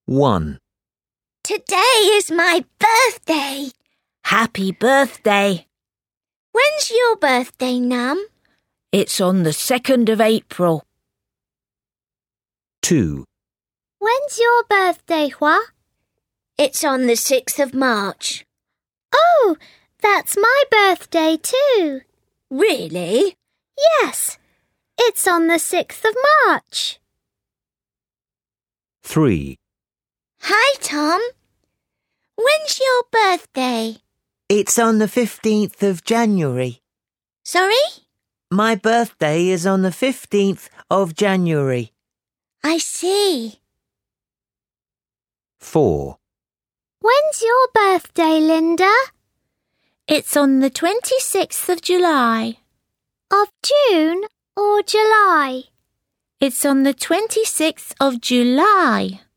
1. Today is my birthday. Happy birthday. When's your birthday, Num? It's on the 2nd of April. 2. When's your birthday, Hua? It's on the 6th of March. Oh, that's my birthday too. Really? Yes. It's on the 6th of March. 3. Hi, Tom. When's your birthday? It's on the 15th of January. Sorry? My birthday is on the 15th of January. I see. 4. When's your birthday, Linda? It's on the 26th of July. Of June or July? It's on the 26th of July.